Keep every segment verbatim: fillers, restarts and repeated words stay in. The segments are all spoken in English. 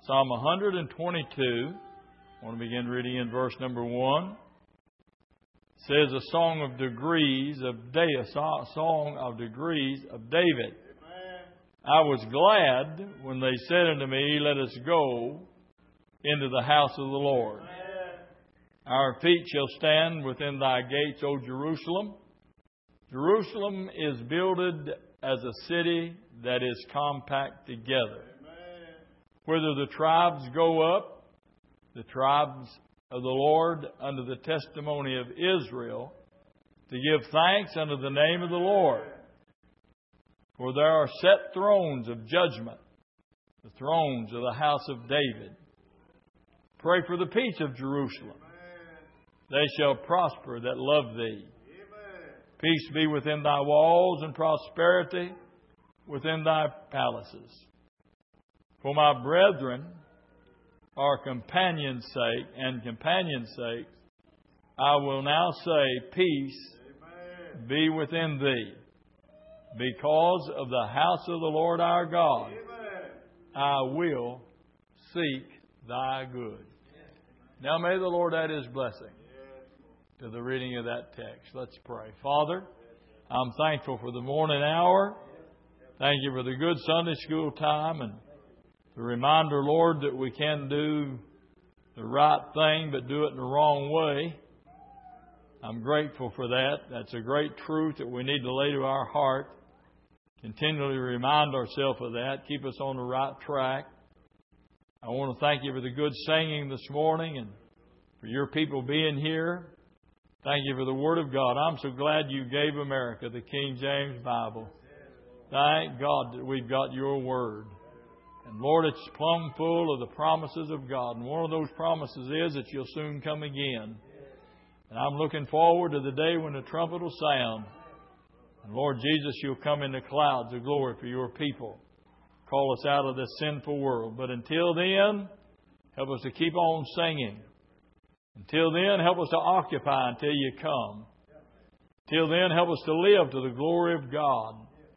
Psalm one twenty-two. I want to begin reading in verse number one. It says, a song of degrees of day, a song of degrees of David. Amen. I was glad when they said unto me, let us go into the house of the Lord. Amen. Our feet shall stand within thy gates, O Jerusalem. Jerusalem is builded as a city that is compact together. Amen. Whither the tribes go up, the tribes of the Lord unto the testimony of Israel, to give thanks unto the name of the Lord. For there are set thrones of judgment, the thrones of the house of David. Pray for the peace of Jerusalem. They shall prosper that love thee. Peace be within thy walls and prosperity within thy palaces. For my brethren, our companion's sake and companion's sake, I will now say, peace Amen. Be within thee. Because of the house of the Lord our God, Amen. I will seek thy good. Now may the Lord add His blessing to the reading of that text. Let's pray. Father, I'm thankful for the morning hour. Thank you for the good Sunday school time and the reminder, Lord, that we can do the right thing but do it in the wrong way. I'm grateful for that. That's a great truth that we need to lay to our heart. Continually remind ourselves of that. Keep us on the right track. I want to thank you for the good singing this morning and for your people being here. Thank you for the Word of God. I'm so glad you gave America the King James Bible. Thank God that we've got your Word. And Lord, it's plumb full of the promises of God. And one of those promises is that you'll soon come again. And I'm looking forward to the day when the trumpet will sound. And Lord Jesus, you'll come in the clouds of glory for your people. Call us out of this sinful world. But until then, help us to keep on singing. Until then, help us to occupy until you come. Till then, help us to live to the glory of God.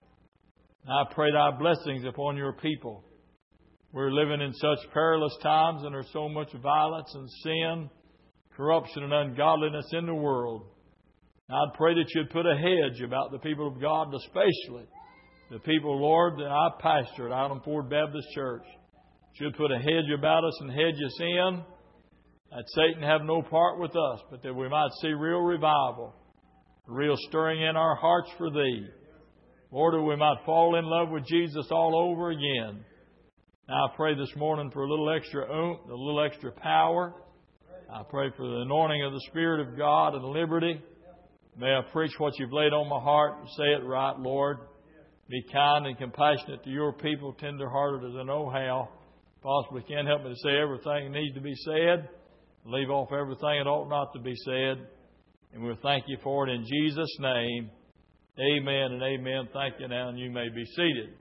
And I pray thy blessings upon your people. We're living in such perilous times and there's so much violence and sin, corruption and ungodliness in the world. And I'd pray that you'd put a hedge about the people of God, especially the people, Lord, that I pastor at Island Ford Baptist Church. You'd put a hedge about us and hedge us in, that Satan have no part with us, but that we might see real revival, real stirring in our hearts for Thee. Lord, that we might fall in love with Jesus all over again. Now I pray this morning for a little extra oomph, a little extra power. I pray for the anointing of the Spirit of God and liberty. May I preach what you've laid on my heart and say it right, Lord. Be kind and compassionate to your people, tender-hearted as I know how. Possibly can help me to say everything that needs to be said. Leave off everything that ought not to be said. And we'll thank you for it in Jesus' name. Amen and amen. Thank you now, and you may be seated.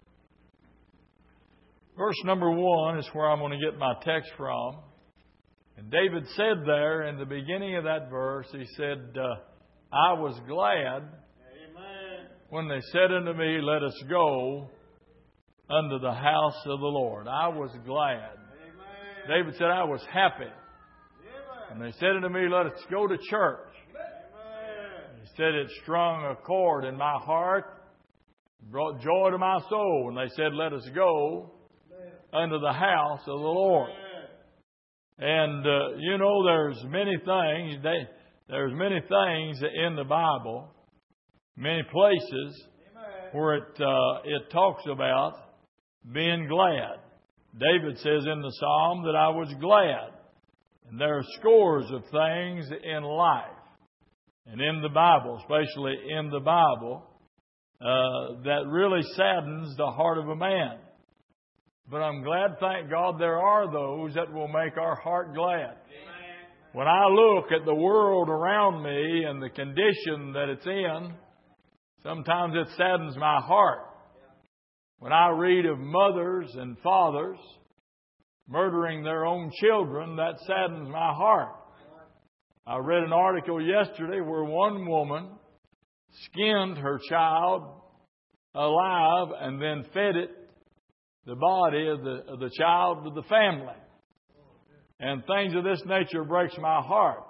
Verse number one is where I'm going to get my text from. And David said there in the beginning of that verse, he said, uh, I was glad Amen. When they said unto me, let us go unto the house of the Lord. I was glad. Amen. David said, I was happy. Amen. And they said unto me, let us go to church. Amen. He said, it strung a chord in my heart, brought joy to my soul. And they said, let us go unto the house of the Lord. And, uh, you know, there's many things, they, there's many things in the Bible, many places where it, uh, it talks about being glad. David says in the Psalm that I was glad. And there are scores of things in life and in the Bible, especially in the Bible, uh, that really saddens the heart of a man. But I'm glad, thank God, there are those that will make our heart glad. Amen. When I look at the world around me and the condition that it's in, sometimes it saddens my heart. When I read of mothers and fathers murdering their own children, that saddens my heart. I read an article yesterday where one woman skinned her child alive and then fed it the body of the, of the child of the family. And things of this nature breaks my heart.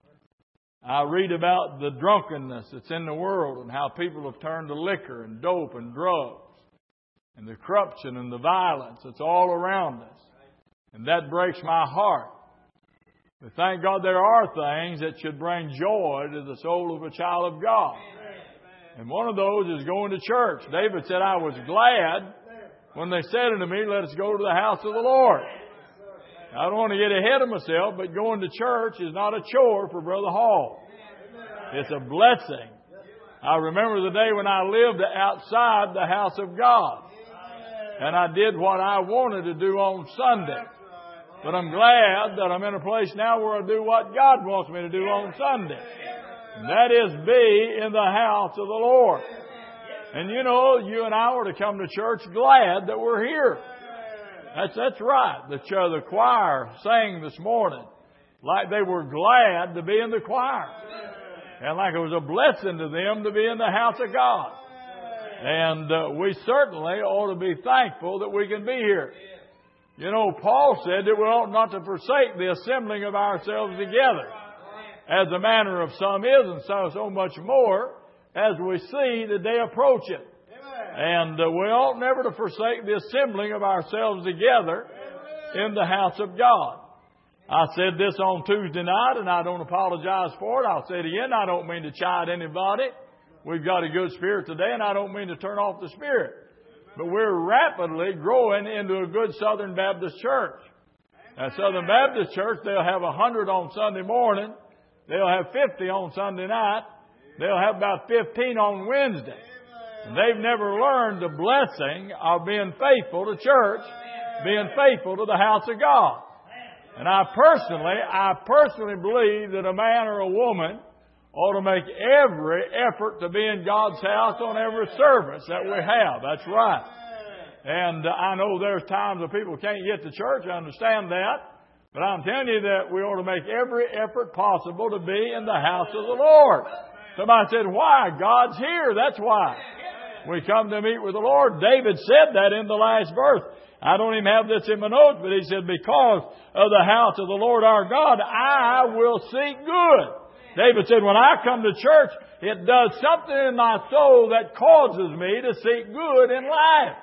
I read about the drunkenness that's in the world and how people have turned to liquor and dope and drugs and the corruption and the violence that's all around us. And that breaks my heart. But thank God there are things that should bring joy to the soul of a child of God. And one of those is going to church. David said, I was glad when they said unto me, let us go to the house of the Lord. I don't want to get ahead of myself, but going to church is not a chore for Brother Hall. It's a blessing. I remember the day when I lived outside the house of God. And I did what I wanted to do on Sunday. But I'm glad that I'm in a place now where I do what God wants me to do on Sunday. And that is be in the house of the Lord. And you know, you and I were to come to church glad that we're here. That's that's right. The, the choir sang this morning like they were glad to be in the choir. And like it was a blessing to them to be in the house of God. And uh, we certainly ought to be thankful that we can be here. You know, Paul said that we ought not to forsake the assembling of ourselves together, as the manner of some is, and so, so much more as we see the day approaching. And uh, we ought never to forsake the assembling of ourselves together in the house of God. I said this on Tuesday night, and I don't apologize for it. I'll say it again. I don't mean to chide anybody. We've got a good spirit today, and I don't mean to turn off the spirit. But we're rapidly growing into a good Southern Baptist church. At Southern Baptist Church, they'll have a hundred on Sunday morning. They'll have fifty on Sunday night. They'll have about fifteen on Wednesday. And they've never learned the blessing of being faithful to church, being faithful to the house of God. And I personally, I personally believe that a man or a woman ought to make every effort to be in God's house on every service that we have. That's right. And uh, I know there's times when people can't get to church. I understand that. But I'm telling you that we ought to make every effort possible to be in the house of the Lord. Somebody said, why? God's here. That's why. We come to meet with the Lord. David said that in the last verse. I don't even have this in my notes, but he said, because of the house of the Lord our God, I will seek good. David said, when I come to church, it does something in my soul that causes me to seek good in life.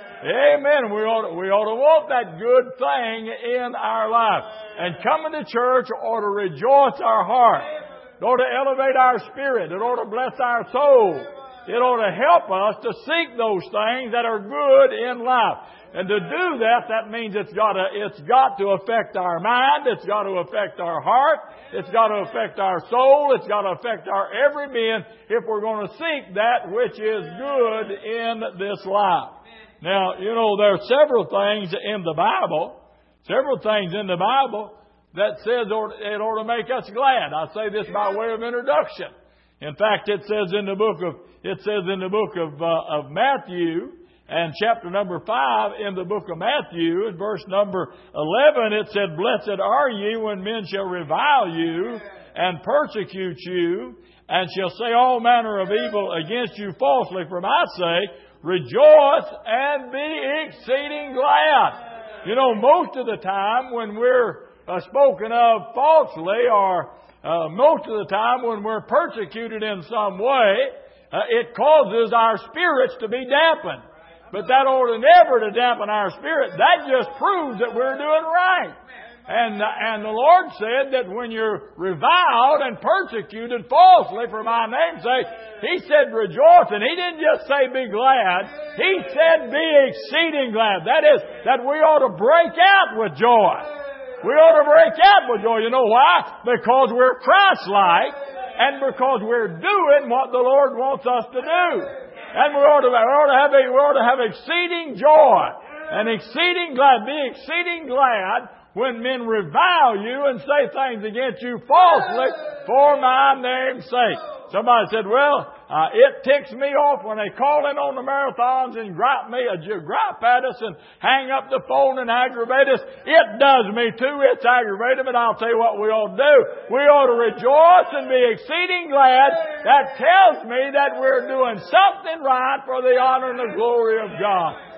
Amen. We ought, to, we ought to want that good thing in our life. And coming to church ought to rejoice our heart. It ought to elevate our spirit. It ought to bless our soul. It ought to help us to seek those things that are good in life. And to do that, that means it's got to, it's got to affect our mind. It's got to affect our heart. It's got to affect our soul. It's got to affect our every being if we're going to seek that which is good in this life. Now, you know, there are several things in the Bible, several things in the Bible that says it ought to make us glad. I say this by way of introduction. In fact, it says in the book of, it says in the book of, uh, of Matthew, and chapter number five in the book of Matthew, in verse number eleven, it said, blessed are ye when men shall revile you and persecute you, and shall say all manner of evil against you falsely for my sake. Rejoice and be exceeding glad. You know, most of the time when we're uh, spoken of falsely, or uh, most of the time when we're persecuted in some way, uh, it causes our spirits to be dampened. But that ought to never to dampen our spirit. That just proves that we're doing right. And, and the Lord said that when you're reviled and persecuted falsely for my name's sake, He said rejoice. And He didn't just say be glad. He said be exceeding glad. That is, that we ought to break out with joy. We ought to break out with joy. You know why? Because we're Christ-like and because we're doing what the Lord wants us to do. And we ought to, we ought to have a, we ought to have exceeding joy and exceeding glad. Be exceeding glad when men revile you and say things against you falsely for my name's sake. Somebody said, well, uh, it ticks me off when they call in on the marathons and gripe me, uh, gripe at us and hang up the phone and aggravate us. It does me too. It's aggravating, but I'll tell you what we ought to do. We ought to rejoice and be exceeding glad. That tells me that we're doing something right for the honor and the glory of God.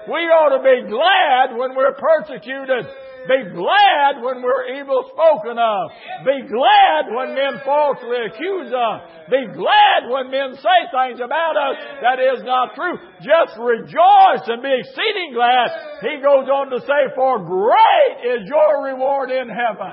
We ought to be glad when we're persecuted. Be glad when we're evil spoken of. Be glad when men falsely accuse us. Be glad when men say things about us that is not true. Just rejoice and be exceeding glad. He goes on to say, for great is your reward in heaven.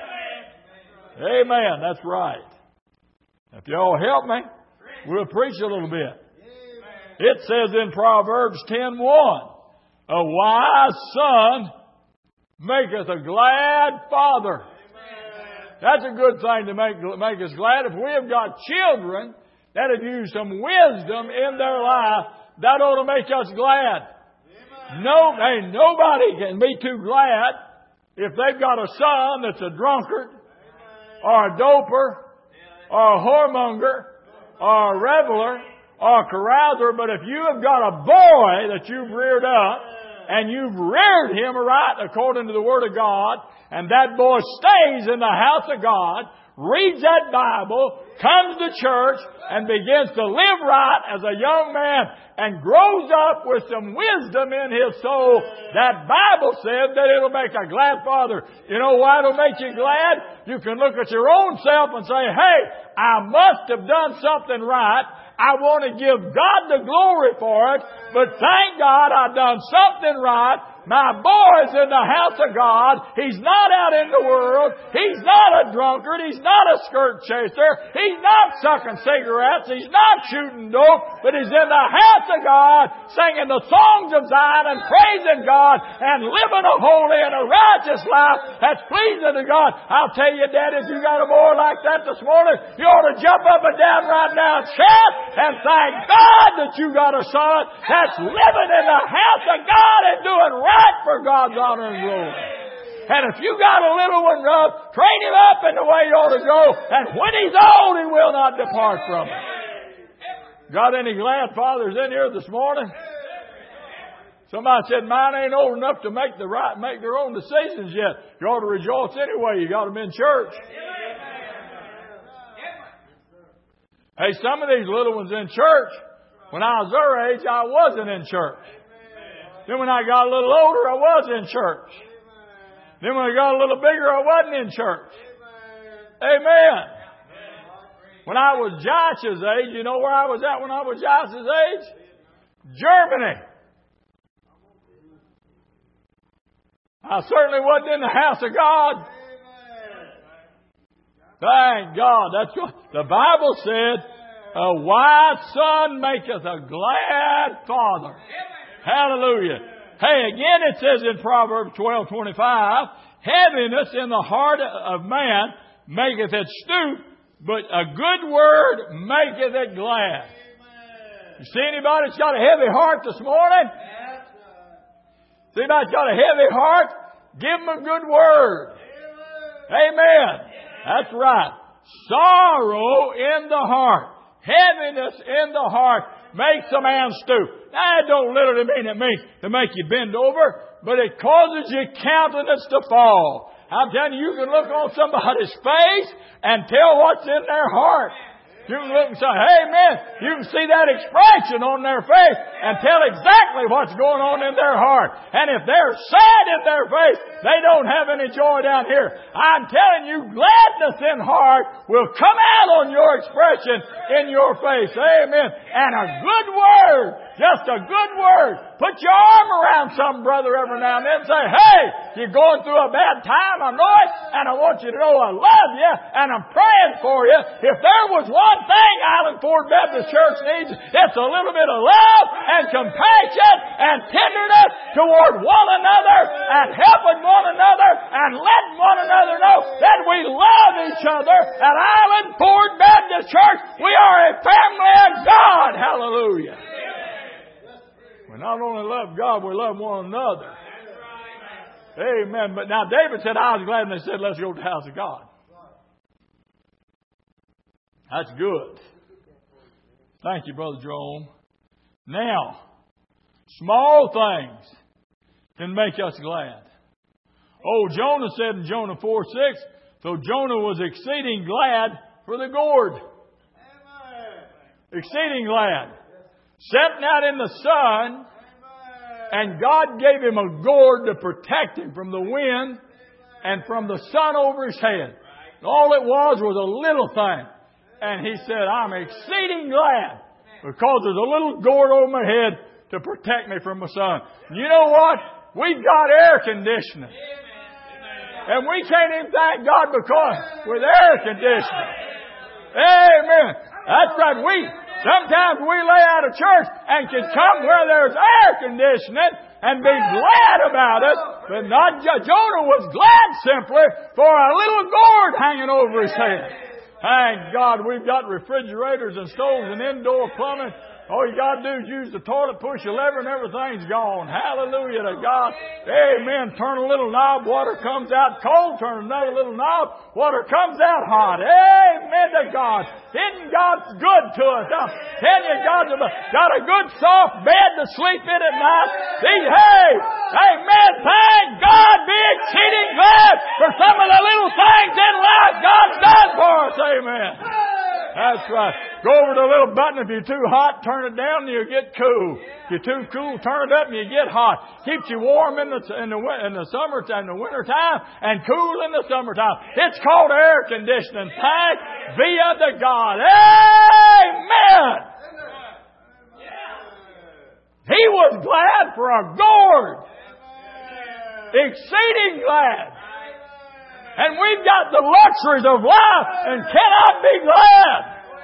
Amen. That's right. If y'all help me, we'll preach a little bit. It says in Proverbs ten one, a wise son maketh a glad father. That's a good thing to make, make us glad. If we have got children that have used some wisdom in their life, that ought to make us glad. No, hey, nobody can be too glad if they've got a son that's a drunkard or a doper or a whoremonger or a reveler or a carouser. But if you have got a boy that you've reared up, and you've reared him right according to the Word of God, and that boy stays in the house of God, reads that Bible, comes to church, and begins to live right as a young man, and grows up with some wisdom in his soul, that Bible says that it'll make a glad father. You know why it'll make you glad? You can look at your own self and say, hey, I must have done something right. I want to give God the glory for it, but thank God I've done something right. My boy's in the house of God. He's not out in the world. He's not a drunkard. He's not a skirt chaser. He's not sucking cigarettes. He's not shooting dope, but he's in the house of God singing the songs of Zion and praising God and living a holy and a righteous life that's pleasing to God. I'll tell you, Dad, if you got a boy like that this morning, you ought to jump up and down right now and shout and thank God that you got a son that's living in the house of God and doing right for God's honor and glory. And if you got a little one, uh, train him up in the way he ought to go, and when he's old, he will not depart from it. Got any glad fathers in here this morning? Somebody said, mine ain't old enough to make the right, make their own decisions yet. You ought to rejoice anyway. You got them in church. Hey, some of these little ones in church, when I was their age, I wasn't in church. Then when I got a little older, I was in church. Then when I got a little bigger, I wasn't in church. Amen. When I was Josh's age, you know where I was at when I was Josh's age? Germany. I certainly wasn't in the house of God. Thank God. That's what the Bible said. A wise son maketh a glad father. Hallelujah. Hey, again it says in Proverbs twelve twenty-five, heaviness in the heart of man maketh it stoop, but a good word maketh it glad. You see anybody that's got a heavy heart this morning? See anybody that's got a heavy heart? Give them a good word. Amen. That's right. Sorrow in the heart, heaviness in the heart makes a man stoop. Now, that don't literally mean it means to make you bend over, but it causes your countenance to fall. I'm telling you, you can look on somebody's face and tell what's in their heart. You can look and say, hey man, you can see that expression on their face and tell exactly what's going on in their heart. And if they're sad in their face, they don't have any joy down here. I'm telling you, gladness in heart will come out on your expression in your face. Amen. And a good word, just a good word. Put your arm around some brother every now and then and say, hey, you're going through a bad time, I know it, and I want you to know I love you, and I'm praying for you. If there was one thing Island Ford Baptist Church needs, it's a little bit of love and compassion and tenderness toward one another and helping one another and letting one another know that we love each other. At Island Ford Baptist Church, we are a family of God. Hallelujah. We not only love God, we love one another. Amen. But now David said, I was glad when they said, let's go to the house of God. That's good. Thank you, Brother Jerome. Now, small things can make us glad. Oh, Jonah said in Jonah four six, so Jonah was exceeding glad for the gourd. Exceeding glad. Sitting out in the sun, And God gave him a gourd to protect him from the wind and from the sun over his head. All it was was a little thing. And he said, I'm exceeding glad because there's a little gourd over my head to protect me from the sun. You know what? We've got air conditioning. And we can't even thank God because with air conditioning. Amen. That's right. We sometimes we lay out of church and can come where there's air conditioning and be glad about it. But not Jonah was glad simply for a little gourd hanging over his head. Thank God we've got refrigerators and stoves and indoor plumbing. All you got to do is use the toilet, push a lever, and everything's gone. Hallelujah to God. Amen. Turn a little knob, water comes out cold. Turn another little knob, water comes out hot. Amen to God. Isn't God good to us? I'm telling you, God's got a good soft bed to sleep in at night. See, hey, amen. Thank God. Be exceeding glad for some of the little things in life God's done for us. Amen. That's right. Go over to the little button. If you're too hot, turn it down and you'll get cool. If you're too cool, turn it up and you get hot. Keeps you warm in the in the in the summer in the winter time and cool in the summertime. It's called air conditioning. Thanks be unto God. Amen. He was glad for a gourd. Exceeding glad. And we've got the luxuries of life and cannot be glad.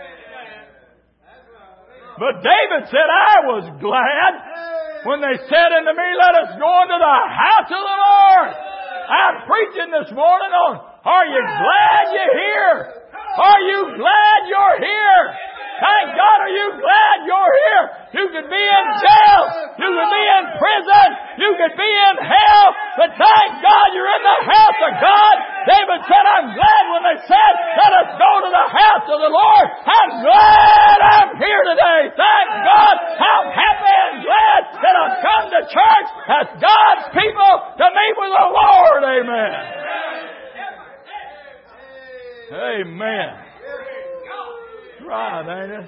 But David said, I was glad when they said unto me, let us go into the house of the Lord. I'm preaching this morning on, are you glad you're here? Are you glad you're here? Thank God, are you glad you're here? You could be in jail. You could be in prison. You could be in hell. But thank God you're in the house of God. David said, I'm glad when they said, let us go to the house of the Lord. I'm glad I'm here today. Thank God. I'm happy and glad that I've come to church as God's people to meet with the Lord. Amen. Amen. Right, ain't it?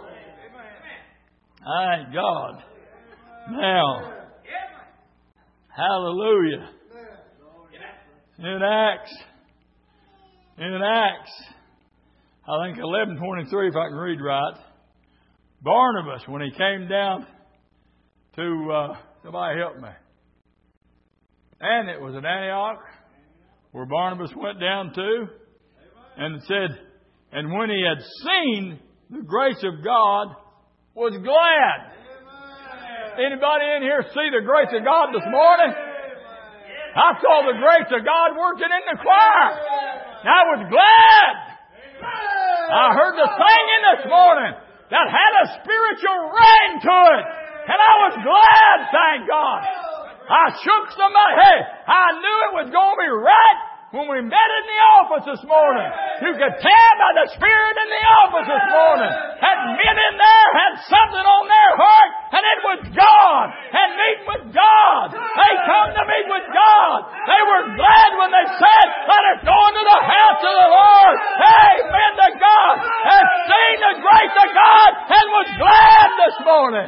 Thank God. Now, hallelujah. In Acts, in Acts, I think eleven twenty-three, if I can read right, Barnabas, when he came down to, uh, somebody help me. And it was at Antioch, where Barnabas went down to, and it said, and when he had seen the grace of God, was glad. Anybody in here see the grace of God this morning? I saw the grace of God working in the choir. And I was glad. I heard the singing this morning that had a spiritual ring to it. And I was glad, thank God. I shook somebody. Hey, I knew it was going to be right. When we met in the office this morning, you could tell by the Spirit in the office this morning that men in there had something on their heart, and it was God, and meeting with God. They come to meet with God. They were glad when they said, let us go into the house of the Lord. Amen to God. Has seen the grace of God and was glad this morning.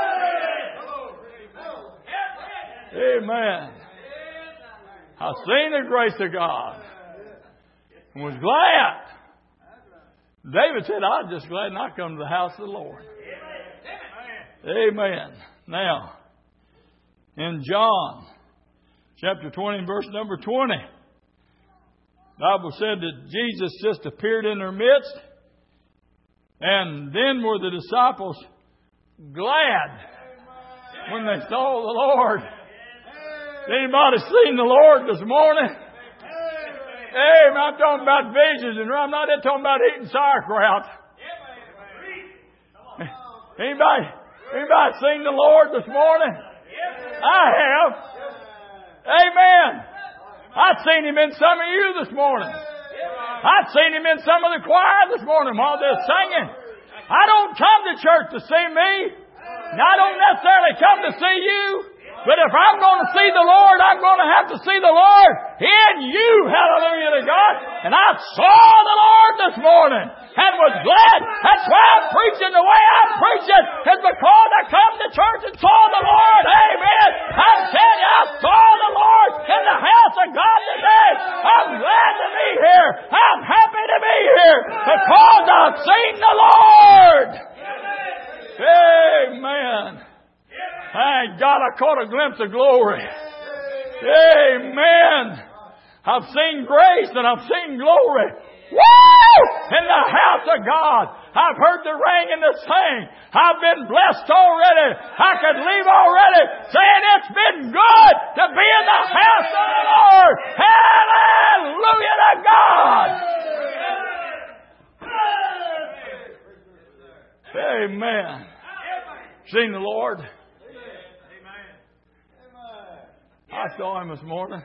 Amen. I've seen the grace of God and was glad. David said, I'm just glad not come to the house of the Lord. Amen. Now, in John chapter twenty, verse number twenty, the Bible said that Jesus just appeared in their midst, and then were the disciples glad when they saw the Lord. Anybody seen the Lord this morning? Hey, I'm talking about visions, and I'm not talking about eating sauerkraut. Anybody, anybody seen the Lord this morning? I have. Amen. I've seen Him in some of you this morning. I've seen Him in some of the choir this morning while they're singing. I don't come to church to see me. And I don't necessarily come to see you. But if I'm going to see the Lord, I'm going to have to see the Lord in you. Hallelujah to God. And I saw the Lord this morning and was glad. That's why I'm preaching the way I'm preaching. It's because I come to church and saw the Lord. Amen. I'm telling you, I saw the Lord in the house of God today. I'm glad to be here. I'm happy to be here because I've seen the Lord. Amen. Thank God I caught a glimpse of glory. Amen. I've seen grace and I've seen glory. Woo! In the house of God. I've heard the ring and the sing. I've been blessed already. I could leave already saying it's been good to be in the house of the Lord. Hallelujah to God. Amen. Seen the Lord? I saw Him this morning.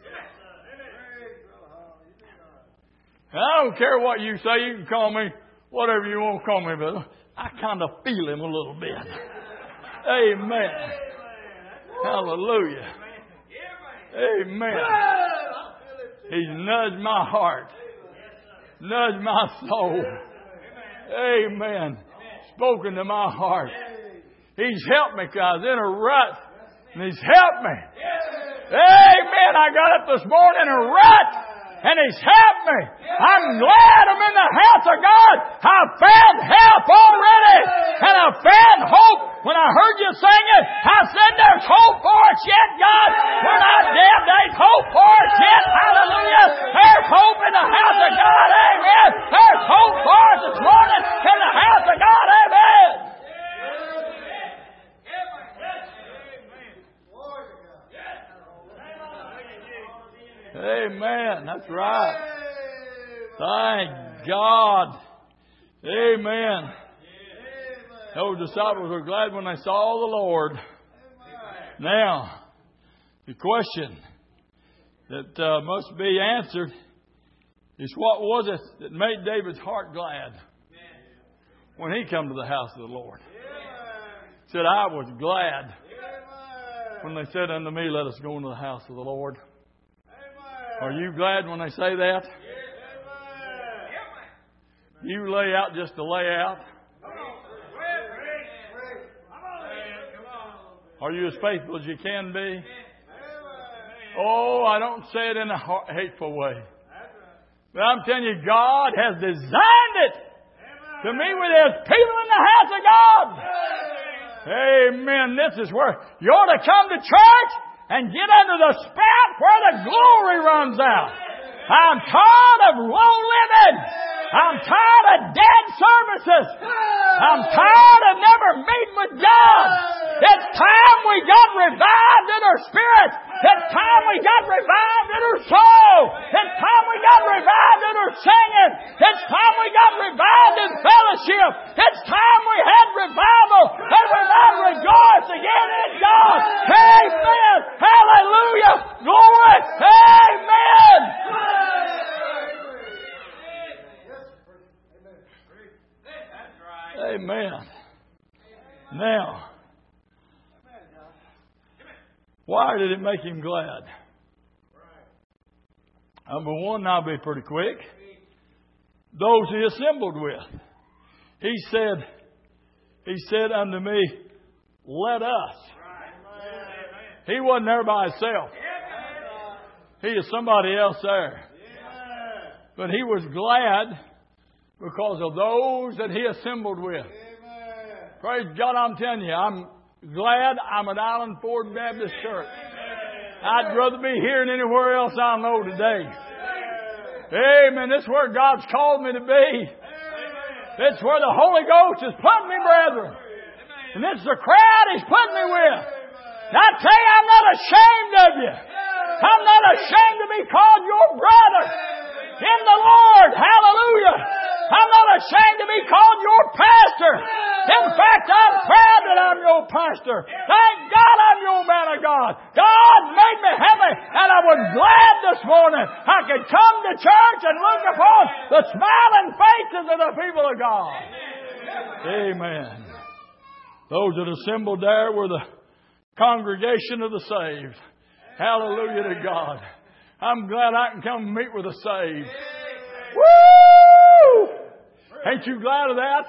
And I don't care what you say. You can call me whatever you want to call me, but I kind of feel Him a little bit. Amen. Hallelujah. Amen. He's nudged my heart. Nudged my soul. Amen. Spoken to my heart. He's helped me because I was in a rut. And He's helped me. Amen. I got up this morning in a rut. And He's helped me. I'm glad I'm in the house of God. I found help already. And I found hope. When I heard you sing it, I said there's hope for us yet, God. We're not dead. There's hope for us yet. Hallelujah. There's hope in the house of God. Amen. There's hope for us this morning in the house of God. Amen. Amen. That's right. Thank God. Amen. Those disciples were glad when they saw the Lord. Now, the question that uh, must be answered is, what was it that made David's heart glad when he come to the house of the Lord? He said, I was glad when they said unto me, let us go into the house of the Lord. Are you glad when they say that? You lay out just to lay out? Are you as faithful as you can be? Oh, I don't say it in a hateful way. But I'm telling you, God has designed it to meet with His people in the house of God. Amen. This is where you ought to come to church and get under the spout where the glory runs out. I'm tired of low living. I'm tired of dead services. I'm tired of never meeting with God. It's time we got revived in our spirit. It's time we got revived in our soul. It's time we got revived in our singing. It's time we got revived in fellowship. It's time we had revival and we might rejoice again in God. Amen. Hallelujah. Glory. Amen. Amen. Now, why did it make him glad? Number one, I'll be pretty quick. Those he assembled with. He said, He said unto me, let us. He wasn't there by himself. He is somebody else there. But he was glad because of those that he assembled with. Amen. Praise God, I'm telling you, I'm glad I'm at Island Ford Baptist Church. Amen. I'd rather be here than anywhere else I know today. Amen. Amen. This is where God's called me to be. Amen. It's where the Holy Ghost has put me, brethren. Amen. And this is the crowd He's put me with. And I tell you, I'm not ashamed of you. I'm not ashamed to be called your brother in the Lord. Hallelujah. I'm not ashamed to be called your pastor. In fact, I'm proud that I'm your pastor. Thank God I'm your man of God. God made me happy, and I was glad this morning I could come to church and look upon the smiling faces of the people of God. Amen. Those that assembled there were the congregation of the saved. Hallelujah to God. I'm glad I can come meet with the saved. Woo! Ain't you glad of that?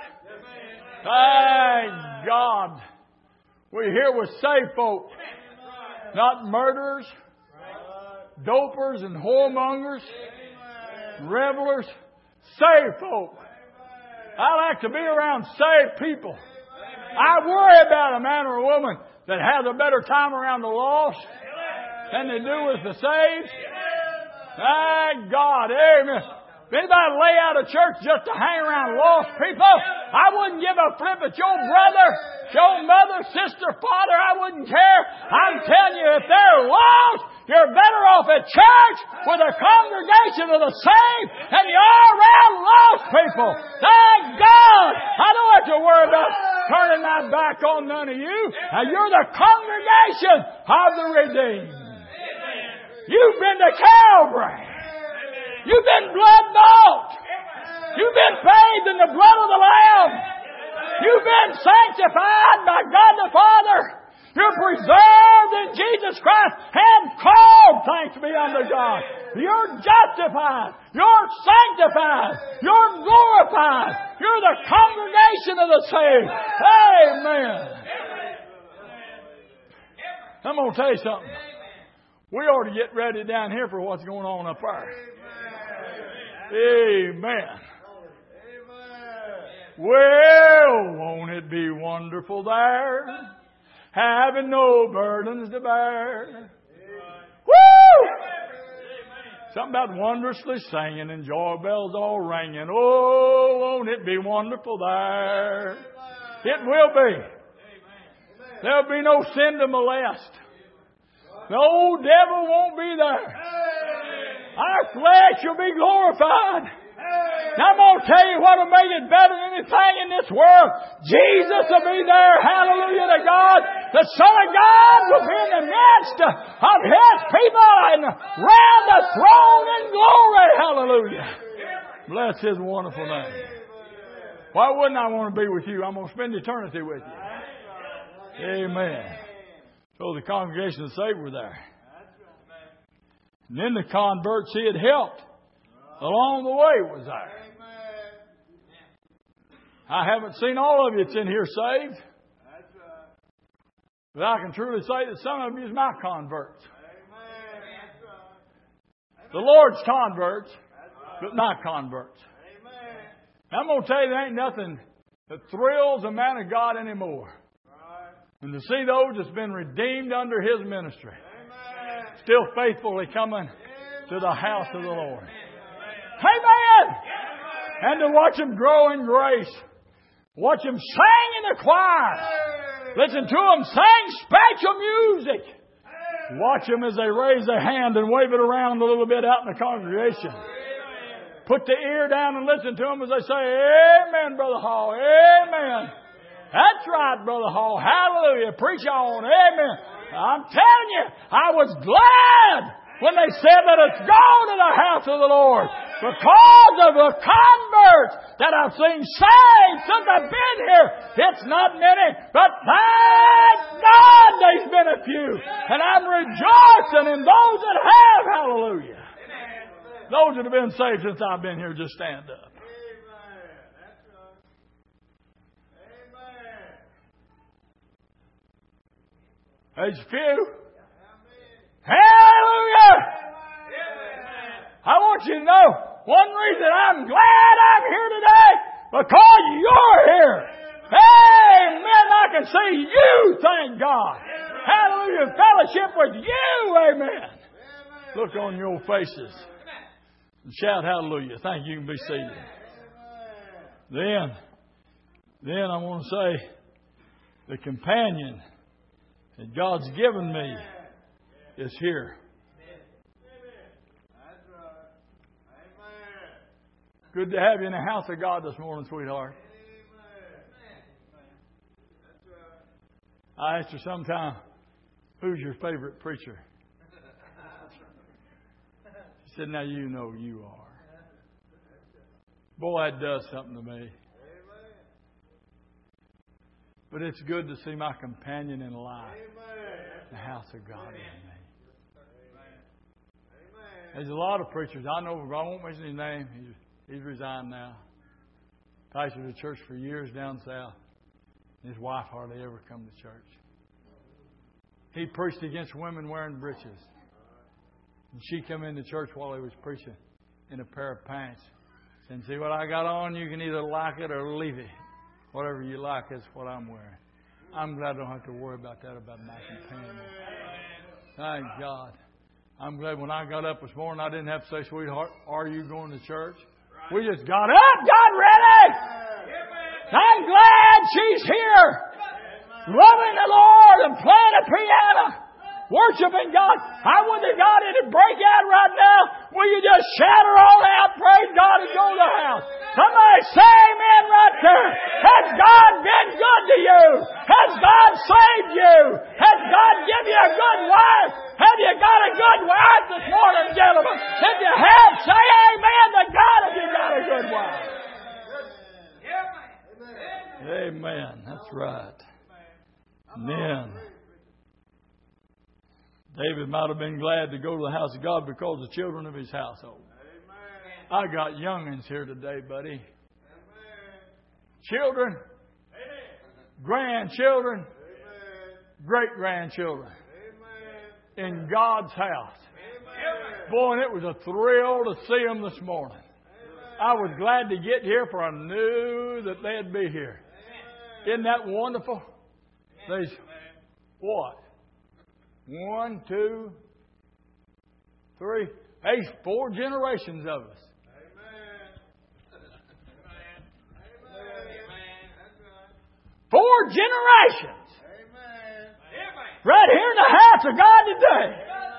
Thank God. We're here with saved folk. Not murderers, dopers and whoremongers, revelers. Saved folk. I like to be around saved people. I worry about a man or a woman that has a better time around the lost than they do with the saved. Thank God. Amen. If anybody lay out of church just to hang around lost people, I wouldn't give a flip at your brother, your mother, sister, father. I wouldn't care. I'm telling you, if they're lost, you're better off at church with a congregation of the saved than you are around lost people. Thank God. I don't have to worry about turning my back on none of you. Now, you're the congregation of the redeemed. You've been to Calvary. You've been blood bought. You've been bathed in the blood of the Lamb. You've been sanctified by God the Father. You're preserved in Jesus Christ and called, thanks be unto God. You're justified. You're sanctified. You're glorified. You're the congregation of the saved. Amen. I'm going to tell you something. We ought to get ready down here for what's going on up there. Amen. Well, won't it be wonderful there? Having no burdens to bear. Woo! Something about wondrously singing and joy bells all ringing. Oh, won't it be wonderful there? It will be. There'll be no sin to molest. No devil won't be there. Our flesh will be glorified. Now I'm going to tell you what will make it better than anything in this world. Jesus will be there. Hallelujah to God. The Son of God will be in the midst of His people and round the throne in glory. Hallelujah. Bless His wonderful name. Why wouldn't I want to be with you? I'm going to spend eternity with you. Amen. So the congregation of the saved were there. And then the converts He had helped along the way was there. I haven't seen all of you that's in here saved. But I can truly say that some of you is my converts. The Lord's converts, but my converts. I'm going to tell you there ain't nothing that thrills a man of God anymore than to see those that's been redeemed under His ministry still faithfully coming to the house of the Lord. Amen! And to watch them grow in grace. Watch them sing in the choir. Listen to them sing spiritual music. Watch them as they raise their hand and wave it around a little bit out in the congregation. Put the ear down and listen to them as they say, Amen, Brother Hall. Amen. That's right, Brother Hall. Hallelujah. Preach on. Amen. I'm telling you, I was glad when they said, let us go to the house of the Lord. Because of the converts that I've seen saved since I've been here. It's not many, but thank God there's been a few. And I'm rejoicing in those that have. Hallelujah. Those that have been saved since I've been here, just stand up. There's a few. Hallelujah! I want you to know, one reason I'm glad I'm here today, because you're here. Amen. I can see you, thank God. Hallelujah. Fellowship with you. Amen. Look on your faces and shout hallelujah. Thank you. You can be seated. Then, then I want to say, the companion that God's given me is here. Good to have you in the house of God this morning, sweetheart. I asked her sometime, who's your favorite preacher? She said, now you know you are. Boy, that does something to me. But it's good to see my companion in life. the house of God with me. There's a lot of preachers. I know, but I won't mention his name. He's, he's resigned now. Pastored the church for years down south. His wife hardly ever come to church. He preached against women wearing breeches. And she come into church while he was preaching in a pair of pants. And see what I got on? You can either like it or leave it. Whatever you like, that's what I'm wearing. I'm glad I don't have to worry about that, about Mac and Pam. Thank God. I'm glad when I got up this morning, I didn't have to say, sweetheart, are you going to church? We just got up, got ready. I'm glad she's here, loving the Lord and playing a piano, worshiping God. I wouldn't have got it to break out right now. Will you just shout her all out, praise God, and go to the house? Somebody say amen right there. Has God been good to you? Has God saved you? Has God given you a good wife? Have you got a good wife this morning, gentlemen? If you have, say amen to God if you got a good wife. Amen. That's right. Amen. David might have been glad to go to the house of God because of the children of his household. I got youngins here today, buddy. Children, grandchildren, great-grandchildren in God's house. Boy, and it was a thrill to see them this morning. I was glad to get here, for I knew that they'd be here. Isn't that wonderful? There's what? One, two, three, there's four generations of us. Four generations. Right here in the house of God today.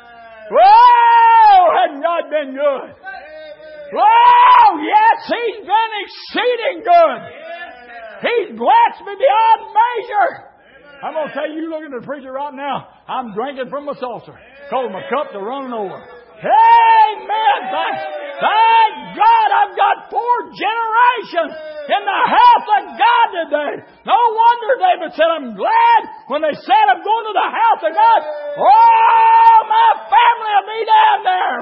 Whoa! Hasn't God been good? Whoa! Yes, He's been exceeding good. He's blessed me beyond measure. I'm going to tell you, looking at the preacher right now, I'm drinking from a saucer. Because my cups are running over. Amen. Thank, thank God I've got four generations in the house of God today. No wonder David said, I'm glad when they said I'm going to the house of God. Oh, my family will be down there.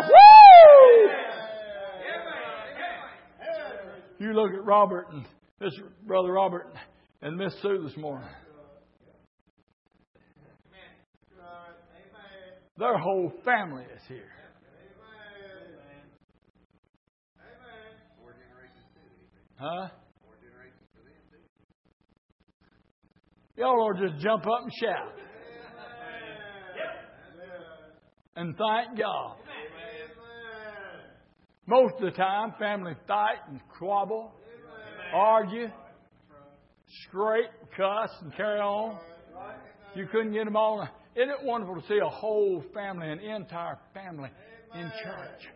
Woo! You look at Robert and this Brother Robert and Miss Sue this morning. Their whole family is here. Huh? Y'all ought to just jump up and shout. And thank God. Most of the time, family fight and squabble, argue, scrape, cuss, and carry on. You couldn't get them all. Isn't it wonderful to see a whole family, an entire family in church?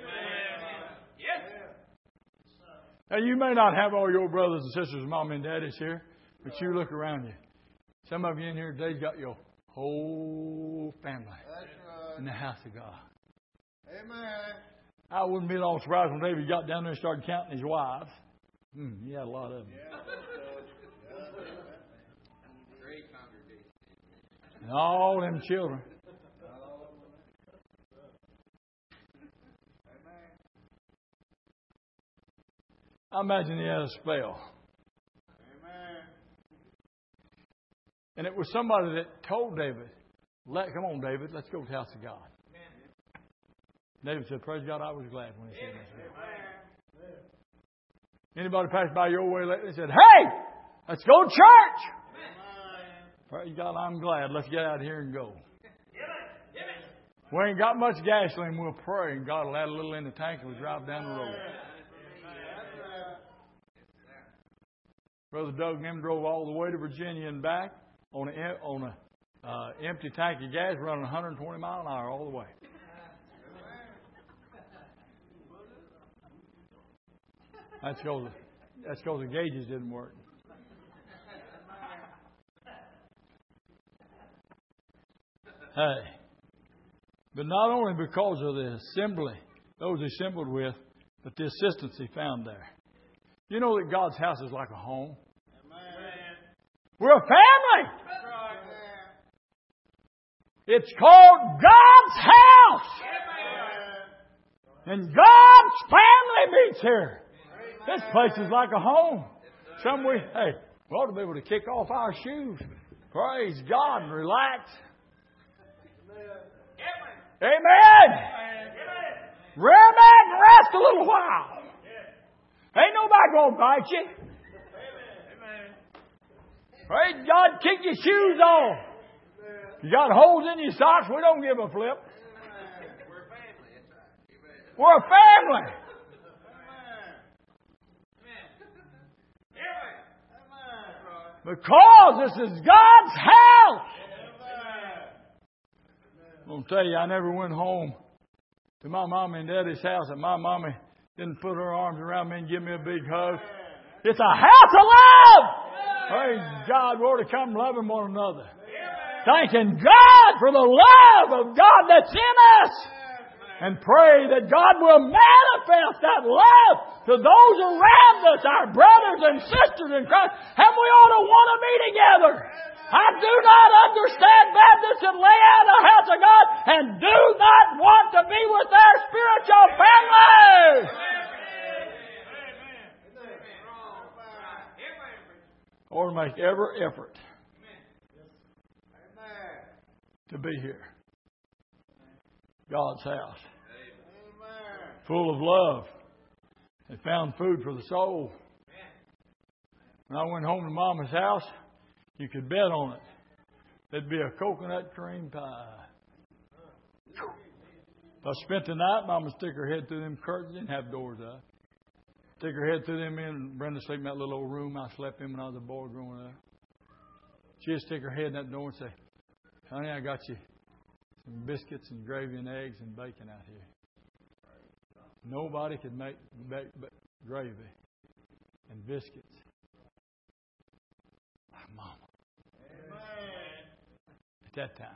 Now, you may not have all your brothers and sisters, mom and daddies here, but you look around you. Some of you in here today's got your whole family in the house of God. Amen. I wouldn't be at all surprised when David got down there and started counting his wives. Hmm, he had a lot of them. And all them children. I imagine he had a spell. And it was somebody that told David, Let, come on, David, let's go to the house of God. David said, praise God, I was glad when he said this. Anybody passed by your way lately and said, hey, let's go to church. Praise God, I'm glad. Let's get out here and go. We ain't got much gasoline. We'll pray, and God will add a little in the tank, and we'll drive down the road. Brother Doug and him drove all the way to Virginia and back on a on a uh, empty tank of gas, running one hundred twenty miles an hour all the way. That's because that's because the gauges didn't work. Hey, but not only because of the assembly, those he assembled with, but the assistance he found there. You know that God's house is like a home. Amen. We're a family. It's called God's house. And God's family meets here. This place is like a home. Some we, hey, we ought to be able to kick off our shoes. Praise God and relax. Amen. Rear back and rest a little while. Ain't nobody going to bite you. Praise God, kick your shoes off. You got holes in your socks, we don't give a flip. We're a family. Because this is God's house. I'm going to tell you, I never went home to my mom and daddy's house and my mommy didn't put her arms around me and give me a big hug. It's a house of love. Praise God, we ought to come loving one another. Thanking God for the love of God that's in us. And pray that God will manifest that love to those around us, our brothers and sisters in Christ. And we ought to want to be together. I do not understand Baptists that lay out the house of God and do not want to be with their spiritual family. Or make every effort to be here. God's house. Full of love. They found food for the soul. When I went home to Mama's house, you could bet on it. There'd be a coconut cream pie. If I spent the night, Mama stick her head through them curtains. Didn't have doors up. Stick her head through them in. Brenda slept in that little old room I slept in when I was a boy growing up. She'd stick her head in that door and say, "Honey, I got you some biscuits and gravy and eggs and bacon out here." Nobody could make, make gravy and biscuits like Mama. Amen. At that time.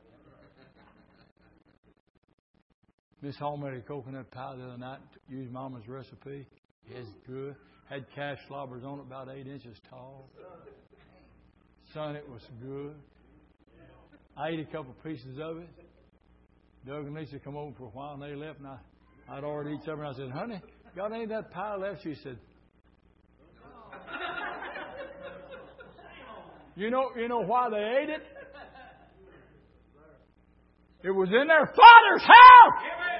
Miss Hall made a coconut pie the other night. Used Mama's recipe. It's good. Had calf slobbers on it about eight inches tall. Son, it was good. I ate a couple pieces of it. Doug and Lisa come over for a while and they left, and I, I'd already eaten something. I said, "Honey, got any of that pie left?" She said, You know, you know why they ate it? It was in their Father's house.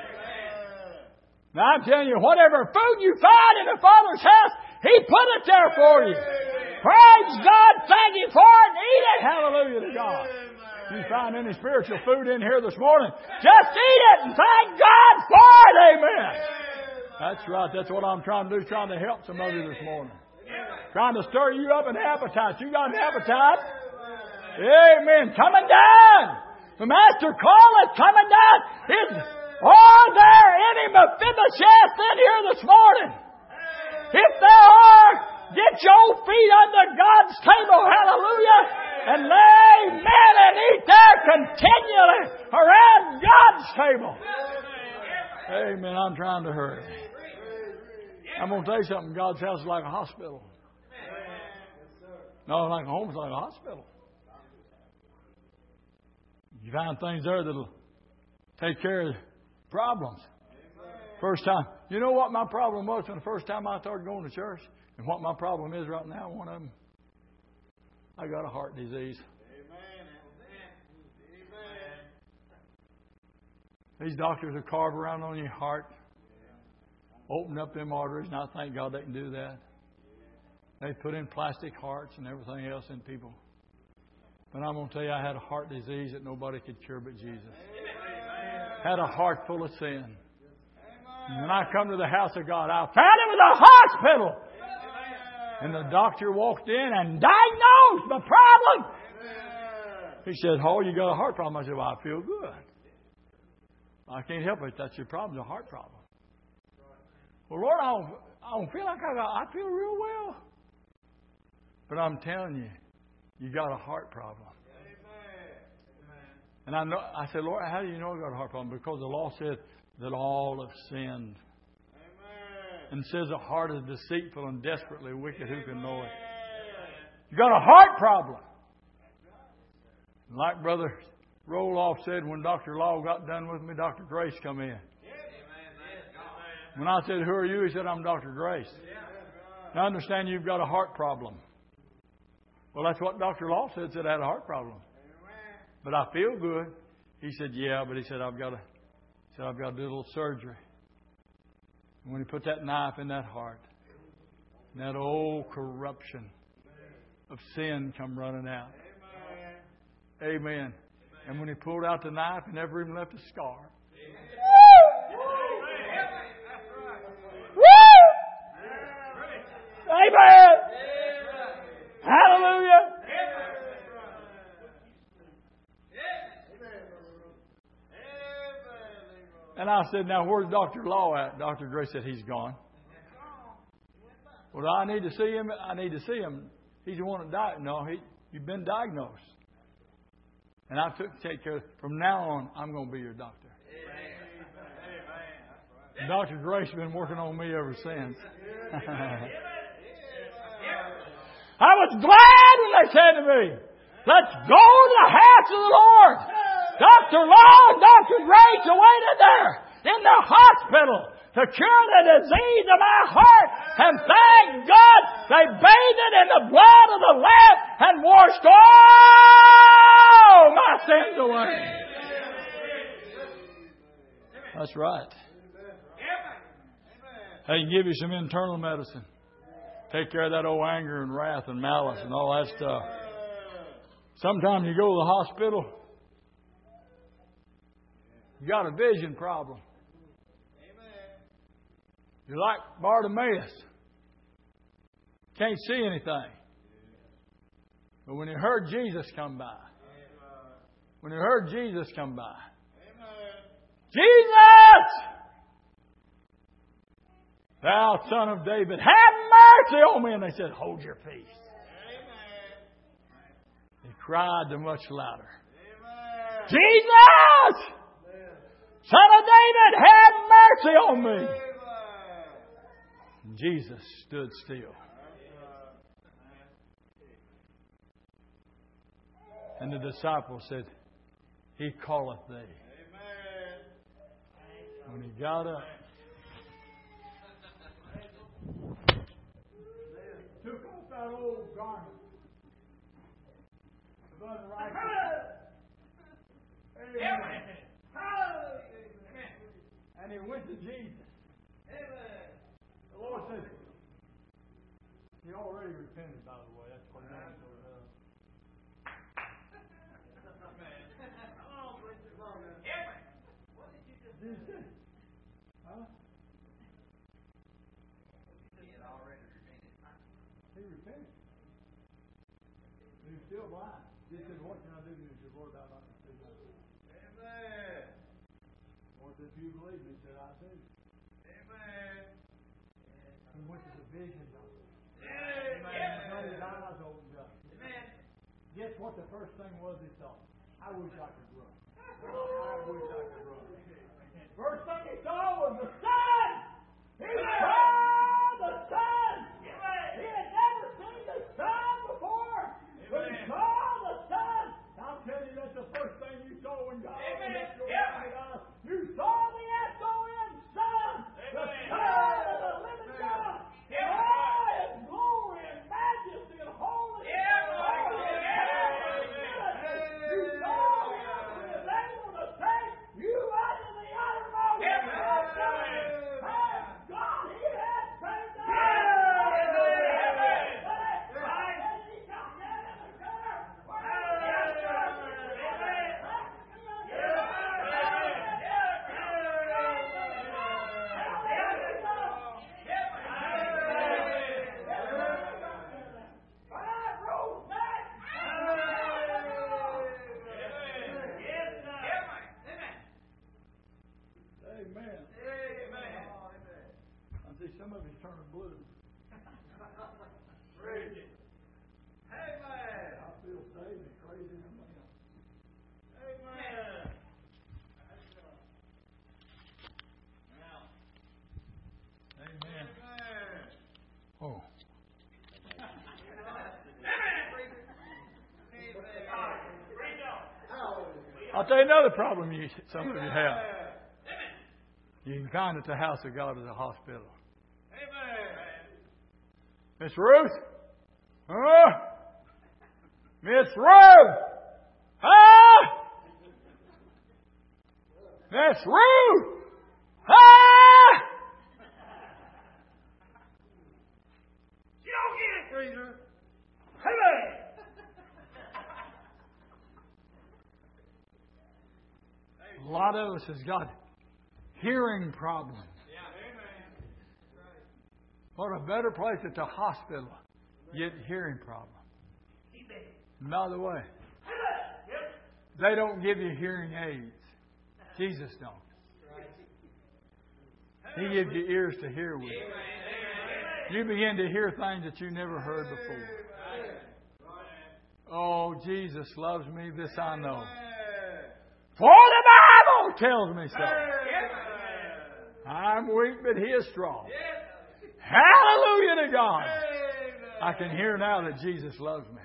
Now I'm telling you, whatever food you find in the Father's house, He put it there for you. Praise God, thank Him for it, and eat it. Hallelujah to God. If you find any spiritual food in here this morning, just eat it and thank God for it. Amen. That's right. That's what I'm trying to do, trying to help some of you this morning. Trying to stir you up an appetite. You got an appetite? Amen. Coming down. The Master calleth coming down. Is, are there any Mephibosheth in here this morning? If there are, get your feet under God's table. Hallelujah. And lay men and eat there continually around God's table. Amen. I'm trying to hurry. I'm going to tell you something. God's house is like a hospital. No, like a home is like a hospital. You find things there that'll take care of problems. First time. You know what my problem was when the first time I started going to church? And what my problem is right now, one of them, I got a heart disease. These doctors will carve around on your heart, open up them arteries, and I thank God they can do that. They put in plastic hearts and everything else in people. But I'm going to tell you, I had a heart disease that nobody could cure but Jesus. Had a heart full of sin. And when I come to the house of God, I found it was a hospital. And the doctor walked in and diagnosed the problem. He said, "Oh, you got a heart problem." I said, "Well, I feel good. I can't help it. That's your problem, a heart problem." "Well, Lord, I don't, I don't feel like I got, I feel real well." But I'm telling you, you got a heart problem. And I know, I said, "Lord, how do you know I got a heart problem?" Because the law said that all have sinned. And says the heart is deceitful and desperately wicked. Who can know it? You got a heart problem. Like Brother Roloff said when Doctor Law got done with me, Doctor Grace come in. When I said, who are you? He said, I'm Doctor Grace. Now I understand you've got a heart problem. Well, that's what Doctor Law said, said I had a heart problem. But I feel good. He said, yeah, but he said, I've got to, he said, I've got to do a little surgery. And when he put that knife in that heart, and that old corruption of sin come running out. Amen. Amen. And when he pulled out the knife, he never even left a scar. Woo! Amen. Hallelujah. And I said, now where's Doctor Law at? Doctor Grace said, he's gone. Well, I need to see him. I need to see him. He's the one that died. No, he, you've been diagnosed. And I took take care of it. From now on, I'm going to be your doctor. Amen. Doctor Grace has been working on me ever since. I was glad when they said to me, let's go to the house of the Lord. Doctor Law and Doctor Grace awaited there in the hospital to cure the disease of my heart. And thank God they bathed it in the blood of the Lamb and washed all my sins away. That's right. They can give you some internal medicine. Take care of that old anger and wrath and malice and all that stuff. Sometimes you go to the hospital, you got a vision problem. You're like Bartimaeus. Can't see anything. But when you heard Jesus come by, when you heard Jesus come by, Jesus! Thou Son of David, have mercy on me. And they said, hold your peace. He cried the much louder. Jesus! Son of David, have mercy on me. Jesus stood still. And the disciples said, he calleth thee. When he got up, took off that old garment of unrighteousness. Amen. And he went to Jesus. The Lord said, he already repented, by the way. That's what he did. Did you? Huh? He had already repented. He repented. He's still blind. He said, what can I do to you, Lord, thou art to see my sin? Amen. Lord said, if you believe me, he said, I do. Amen. He went to the vision doctor. Amen. Got his eyes opened up. Amen. Guess what the first thing was he thought? I wish I could run. I wish I could run. First thing he saw was the sun. He saw the sun. He had never seen the sun before. But he saw the sun. I'll tell you, that's the first thing you saw when God opened up your eyes. You saw the S O N sun. The Son of the living God. Oh, His glory and majesty and holiness. You saw Him who is able to take you out of the uttermost. God, He has saved us. Some of you turning blue. Praise it. Amen. I feel saved and crazy in the man. Amen. Amen. Oh. I I'll tell you another problem you, some of you have. You can find that the house of God is a hospital. Miss Ruth? Huh? Miss Ruth! Huh? Miss Ruth! Huh? You don't get it, freezer. A lot of us has got hearing problems. What a better place at the hospital. Get hearing problems. And by the way, they don't give you hearing aids. Jesus don't. He gives you ears to hear with. You begin to hear things that you never heard before. Oh, Jesus loves me. This I know. For the Bible tells me so. I'm weak, but He is strong. Hallelujah to God. I can hear now that Jesus loves me.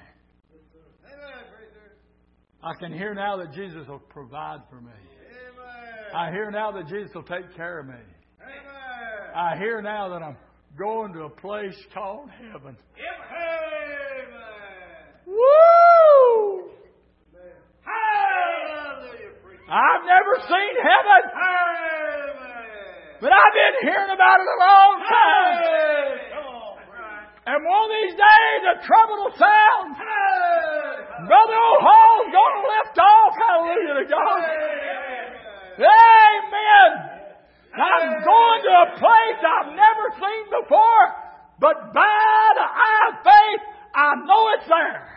I can hear now that Jesus will provide for me. I hear now that Jesus will take care of me. I hear now that I'm going to a place called heaven. Woo! I've never seen heaven, but I've been hearing about it a long time. And one of these days, a trumpet will sound. Brother O'Hall's going to lift off. Hallelujah to God. Amen. I'm going to a place I've never seen before, but by the eye of faith, I know it's there.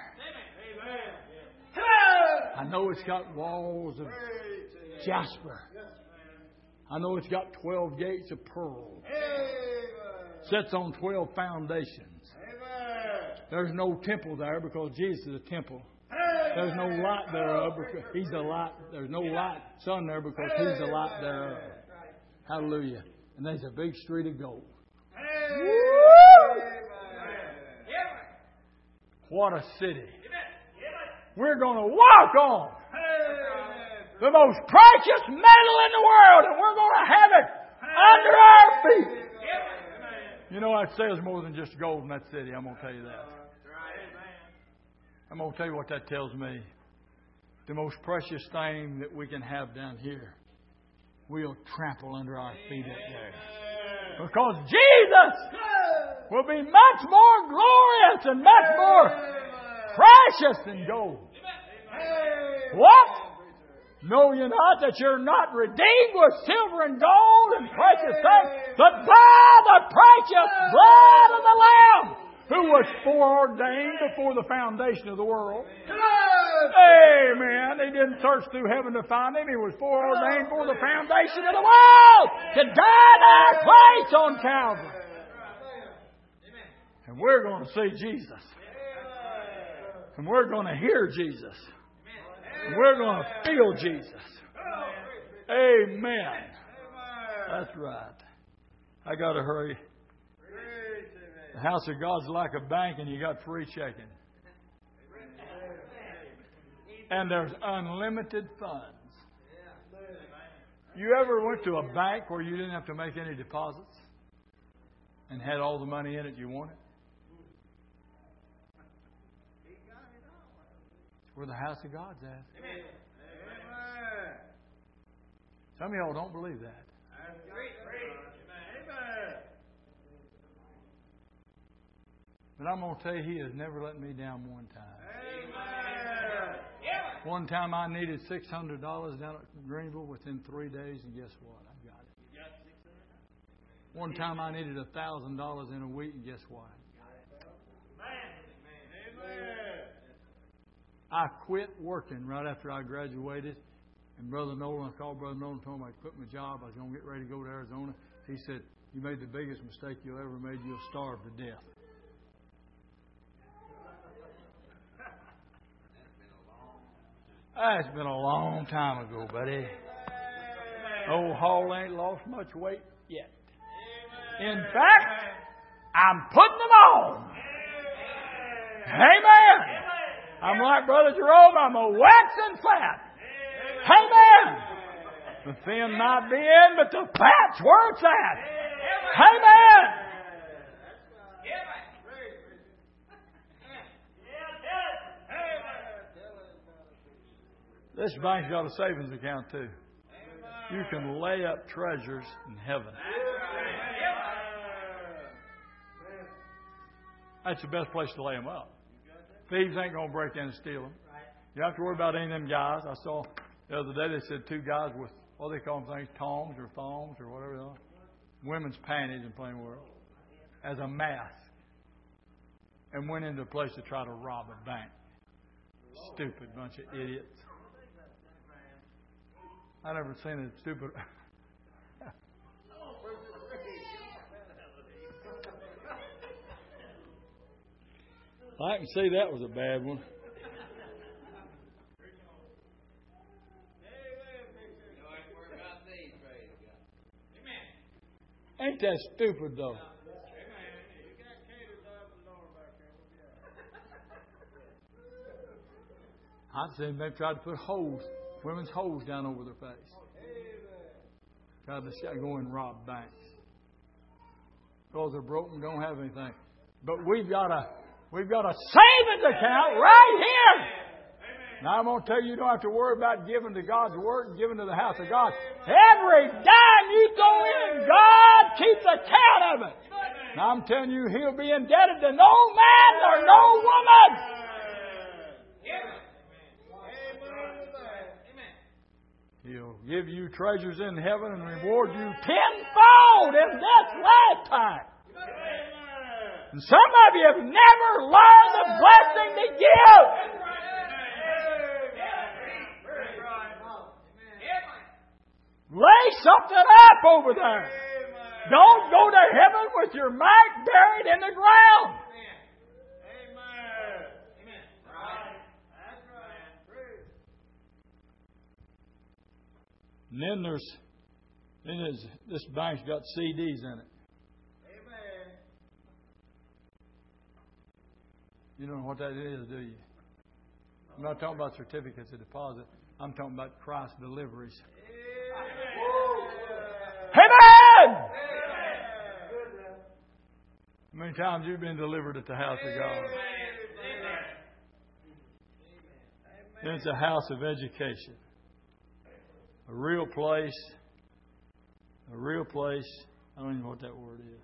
I know it's got walls of jasper. I know it's got twelve gates of pearl. Sits on twelve foundations. There's no temple there because Jesus is a temple. There's no light thereof because He's the light. There's no light sun there because He's the light thereof. Hallelujah. And there's a big street of gold. Woo! What a city. We're going to walk on the most precious metal in the world, and we're going to have it under our feet. You know, that says more than just gold in that city. I'm going to tell you that. I'm going to tell you what that tells me. The most precious thing that we can have down here, we'll trample under our feet up there. Because Jesus will be much more glorious and much more precious than gold. What? Know you not that you're not redeemed with silver and gold and precious things, but by the precious blood of the Lamb, who was foreordained before the foundation of the world. Amen. He didn't search through heaven to find Him. He was foreordained for the foundation of the world to die in our place on Calvary. And we're going to see Jesus. And we're going to hear Jesus. And we're going to feel Jesus. Amen. That's right. I got to hurry. The house of God's like a bank and you got free checking. And there's unlimited funds. You ever went to a bank where you didn't have to make any deposits and had all the money in it you wanted? It's where the house of God's at. Some of y'all don't believe that. But I'm going to tell you, He has never let me down one time. One time I needed six hundred dollars down at Greenville within three days, and guess what? I got it. One time I needed one thousand dollars in a week, and guess what? I quit working right after I graduated. And Brother Nolan, I called Brother Nolan and told him I'd quit my job. I was going to get ready to go to Arizona. He said, "You made the biggest mistake you'll ever made. You'll starve to death." That's been a long time ago, buddy. Old Hall ain't lost much weight yet. In fact, I'm putting them on. Amen. I'm like Brother Jerome. I'm a waxing fat. Amen. The thin might be in, but the fat's where it's at. Amen. This bank's got a savings account too. You can lay up treasures in heaven. That's the best place to lay them up. Thieves ain't going to break in and steal them. You don't have to worry about any of them guys. I saw the other day they said two guys with, what do they call them things, toms or thongs or whatever they are. Women's panties in plain world. As a mask. And went into a place to try to rob a bank. Stupid bunch of idiots. I never seen a stupid. I can see that was a bad one. Ain't that stupid though? I've seen them try to put holes, women's holes down over their face. Try to go and rob banks. Because they're broke and don't have anything. But we've got a we've got a savings account right here. Now I'm going to tell you, you don't have to worry about giving to God's work and giving to the house of God. Every dime you go in, God keeps account of it. Now I'm telling you, He'll be indebted to no man or no woman. He'll give you treasures in heaven and reward you tenfold in this lifetime. And some of you have never learned the blessing to give. Lay something up over there. Don't go to heaven with your mite buried in the ground. And then there's, then there's this bank's got C Ds in it. Amen. You don't know what that is, do you? I'm not talking about certificates of deposit. I'm talking about Christ deliveries. Amen. Amen. How many times you've been delivered at the house of God? Then it's a house of education. A real place. A real place. I don't even know what that word is.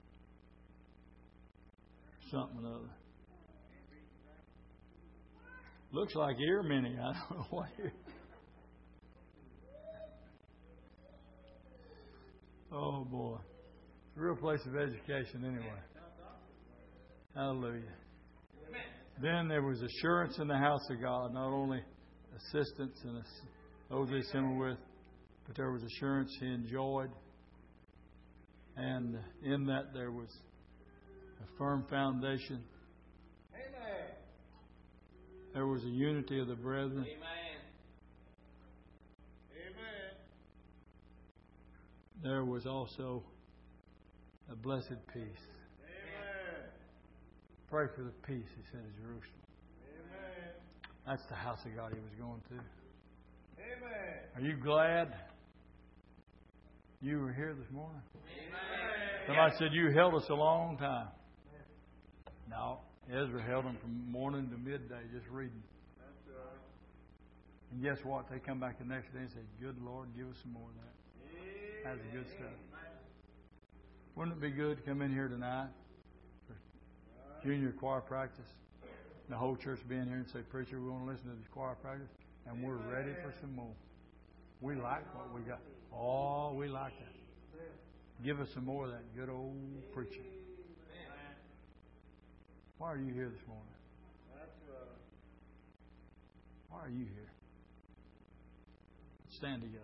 Something or other. Looks like ear mini. I don't know what ear. Oh boy. A real place of education anyway. Hallelujah. Then there was assurance in the house of God. Not only assistance and assistance. Those they assembled with, but there was assurance he enjoyed. And in that there was a firm foundation. Amen. There was a unity of the brethren. Amen. Amen. There was also a blessed peace. Amen. Pray for the peace, he said, in Jerusalem. Amen. That's the house of God he was going to. Amen. Are you glad you were here this morning? Amen. Somebody said you held us a long time. No, Ezra held them from morning to midday just reading. That's right. And guess what? They come back the next day and say, "Good Lord, give us some more of that." That's good stuff. Wouldn't it be good to come in here tonight for junior choir practice? The whole church being here and say, "Preacher, we want to listen to this choir practice." And we're ready for some more. We like what we got. Oh, we like that. Give us some more of that good old preaching. Why are you here this morning? Why are you here? Stand together.